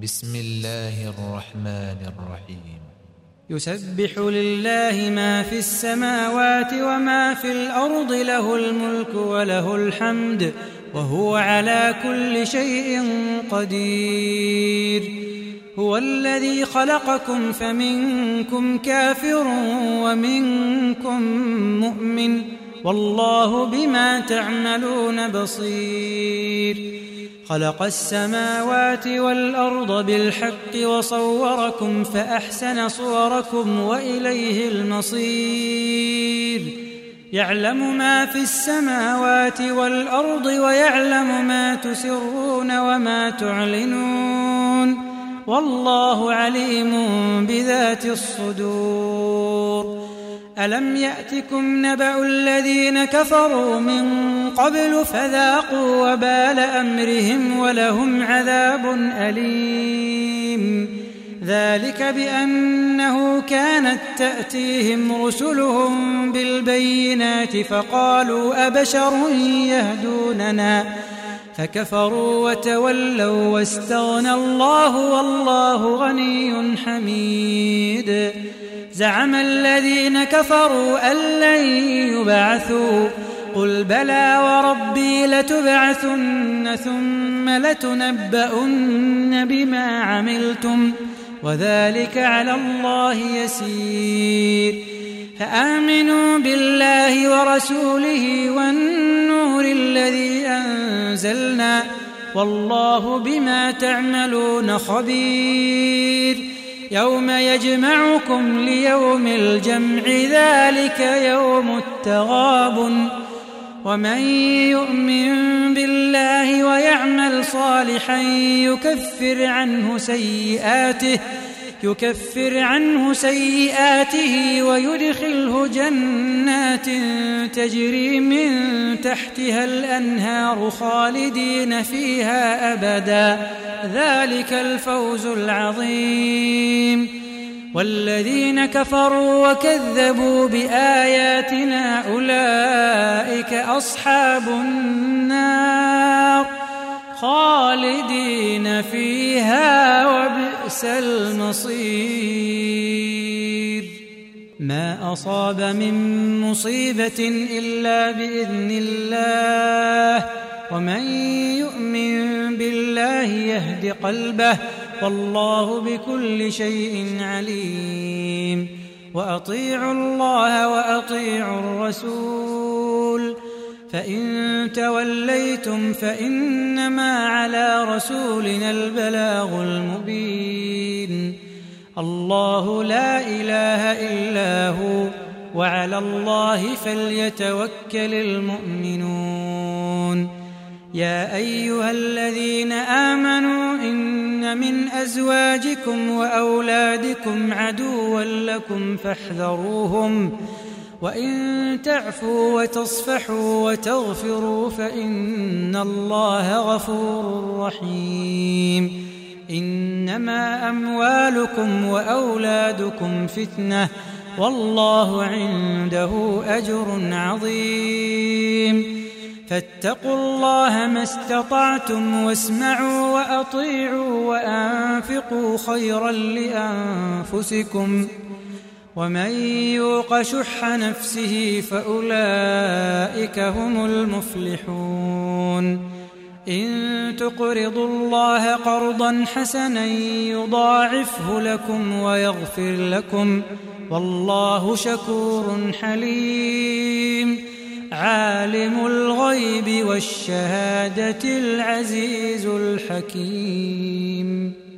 بسم الله الرحمن الرحيم. يسبح لله ما في السماوات وما في الأرض، له الملك وله الحمد وهو على كل شيء قدير. هو الذي خلقكم فمنكم كافر ومنكم مؤمن، والله بما تعملون بصير. خلق السماوات والأرض بالحق وصوركم فأحسن صوركم وإليه المصير. يعلم ما في السماوات والأرض ويعلم ما تسرون وما تعلنون، والله عليم بذات الصدور. ألم يأتكم نبأ الذين كفروا من قبل فذاقوا وبال أمرهم ولهم عذاب أليم. ذلك بأنه كانت تأتيهم رسلهم بالبينات فقالوا أبشر يهدوننا، فكفروا وتولوا واستغنى الله والله غني حميد. زعم الذين كفروا أن لن يبعثوا، قل بلى وربي لتبعثن ثم لتنبؤن بما عملتم وذلك على الله يسير. فآمنوا بالله ورسوله والنور الذي أنزلنا، والله بما تعملون خبير. يوم يجمعكم ليوم الجمع، ذلك يوم التغابن. ومن يؤمن بالله ويعمل صالحا يكفر عنه سيئاته ويدخله جنات تجري من تحتها الأنهار خالدين فيها أبدا، ذلك الفوز العظيم. والذين كفروا وكذبوا بآياتنا أولئك أصحاب النار خالدين فيها وبئس المصير. ما أصاب من مصيبة إلا بإذن الله، ومن يؤمن بالله يهد قلبه، والله بكل شيء عليم. وأطيعوا الله وأطيعوا الرسول، فإن توليتم فإنما على رسولنا البلاغ المبين. الله لا إله إلا هو، وعلى الله فليتوكل المؤمنون. يا أيها الذين آمنوا إن من أزواجكم وأولادكم عدوا لكم فاحذروهم، وإن تعفوا وتصفحوا وتغفروا فإن الله غفور رحيم. إنما أموالكم وأولادكم فتنة، والله عنده أجر عظيم. فاتقوا الله ما استطعتم، واسمعوا وأطيعوا وأنفقوا خيرا لأنفسكم، ومن يوق شح نفسه فأولئك هم المفلحون. إن تقرضوا الله قرضا حسنا يضاعفه لكم ويغفر لكم، والله شكور حليم. عالم الغيب والشهادة العزيز الحكيم.